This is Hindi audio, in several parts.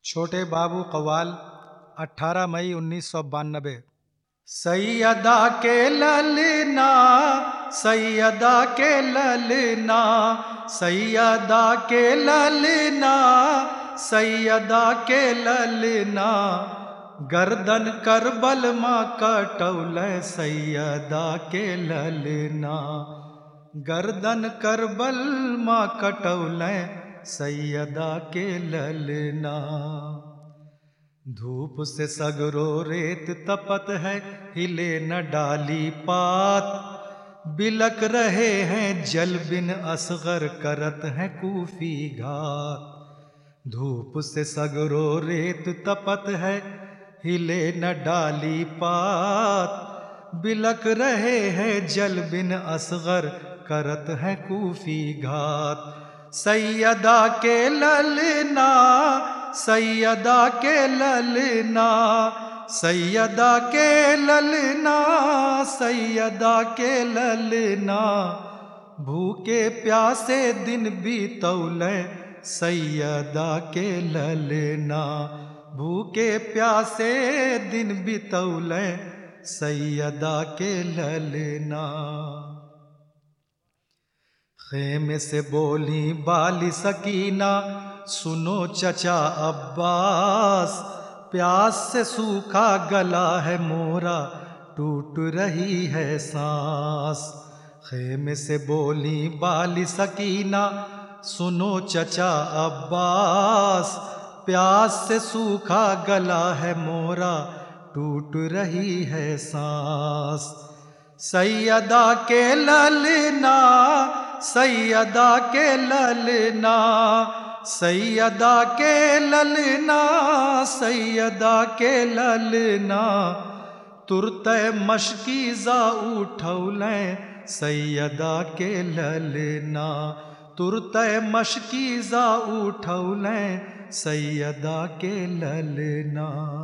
छोटे बाबू कव्वाल 18 मई 1992। सैयदा के ललना, सैयदा के ललना, सैयदा के ललना, सैयदा के ललना, गर्दन करबल माँ कटौल सैयदा के ललना, गर्दन करबल माँ कटौल सैयदा के ललना। धूप से सगरो रेत तपत है, हिले न डाली पात, बिलक रहे हैं जल बिन असगर करत हैं कूफी घात। धूप से सगरो रेत तपत है, हिले न डाली पात, बिलक रहे हैं जल बिन असगर करत हैं कूफी घात। सैयदा के ललना, सैयदा के ललना, सैयदा के ललना, सैयदा के ललना, भूखे प्यासे दिन बीतौले सैयदा के ललना, भूखे प्यासे दिन बीतौले सैयदा के ललना। खेमे से बोली बाली सकीना, सुनो चचा अब्बास, प्यास से सूखा गला है मोरा, टूट रही है सांस। खेमे से बोली बाली सकीना, सुनो चचा अब्बास, प्यास से सूखा गला है मोरा, टूट रही है सांस। सैयदा के ललना, सैयदा के ललना, सैयदा के ललना, सैयदा के ललना, तुरत मशकी जा उठौले सैयदा के ललना, तुरत मशकी जा उठौले सैयदा के ललना।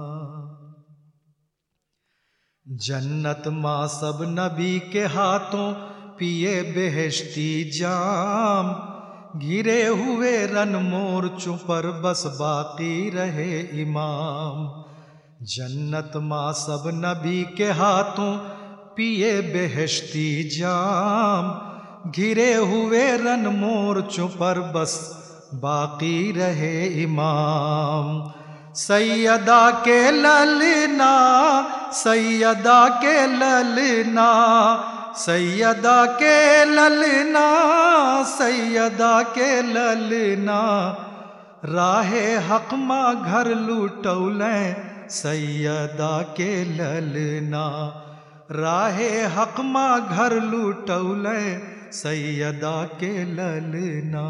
जन्नत माँ सब नबी के हाथों पिए बेहश्ती जाम, घिरे हुए रन मोर्चों पर बस बाकी रहे इमाम। जन्नत माँ सब नबी के हाथों पिए बेहश्ती जाम, घिरे हुए रन मोर्चों पर बस बाकी रहे इमाम। सैयदा के ललना, सैयदा के ललना, सैयदा के ललना, सैयदा के ललना, राहे हक माँ घर लूटौले सैयदा के ललना, राहे हक माँ घर लूटौले सैयदा के ललना।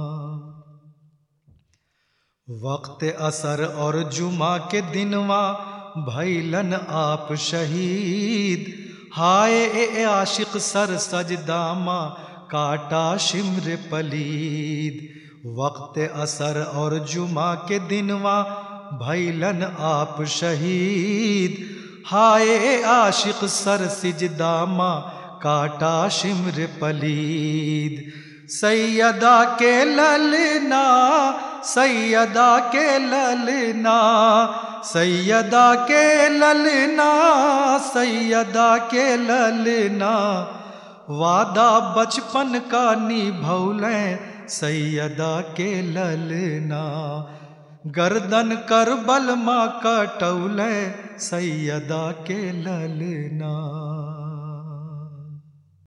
वक्त असर और जुमा के दिनवा भैलन आप शहीद, हाय ए आशिक सर सजदामा काटा शिम्र पलीद। वक्त असर और जुमा के दिनवा भैलन आप शहीद, हाय ए आशिक सर सिजदामा काटा शिम्र पलीद। सैयदा के ललना, सैयदा के ललना, सैयदा के ललना, सैयदा के ललना, वादा बचपन का निभौले सैयदा के ललना, गर्दन करबल माँ कटौले सैयदा के ललना।